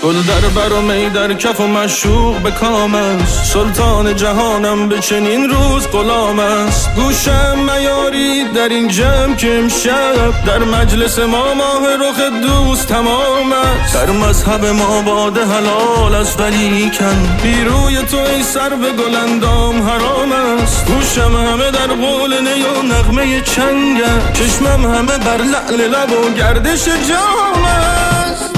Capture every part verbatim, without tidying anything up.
گل در بر و می در کف و مشوق به کام است، سلطان جهانم به چنین روز غلام است. گوشم میاری در این جمع که امشب در مجلس ما ماه رخ دوست تمام است. در مذهب ما باده حلال است ولیکن بی روی تو ای سرو گلندام حرام است. گوشم همه در قول نی و نغمه چنگم، چشمم همه بر لعل لب و گردش جام است.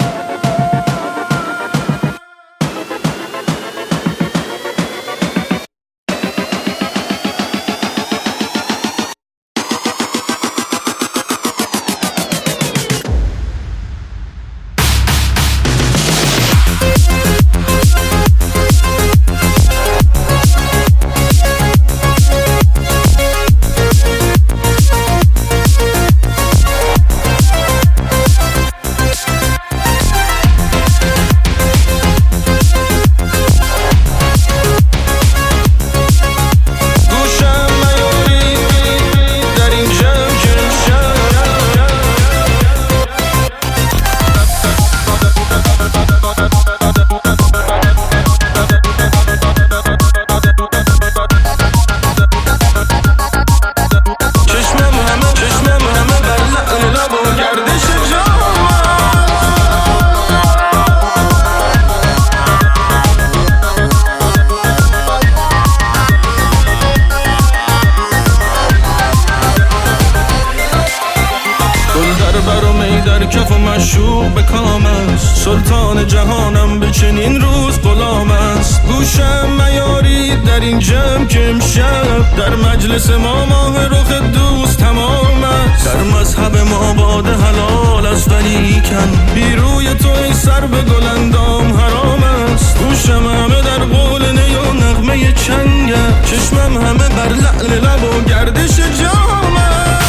در کف و مشوق به کام است، سلطان جهانم به چنین روز غلام است. گوشم میاری در این جمع که امشب در مجلس ما ماه رخ دوست تمام است. در مذهب ما باده حلال است ولیکن بی روی تو ای سرو گلندام حرام است. گوشم همه در قول نی و نغمه چنگم، چشمم همه بر لعل لب و گردش جام است.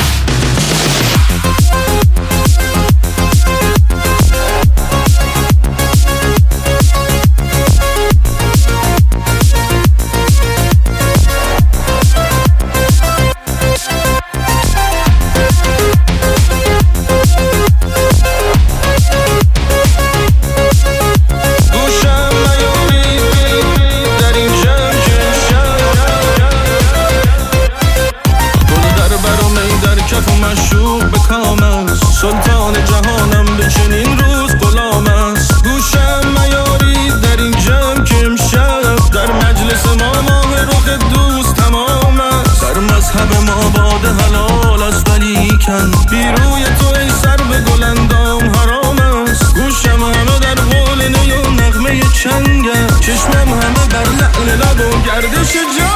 سلطان جهانم به چنین روز غلام است. گوشم میاری در این جمع که امشب در مجلس ما ماه رخ دوست تمام است. در مذهب ما باده حلال است ولیکن بی روی تو ای سرو گلندام حرام است. گوشم همه در قول نی و نغمه چنگم، چشمم همه بر لعل لب و گردش جام.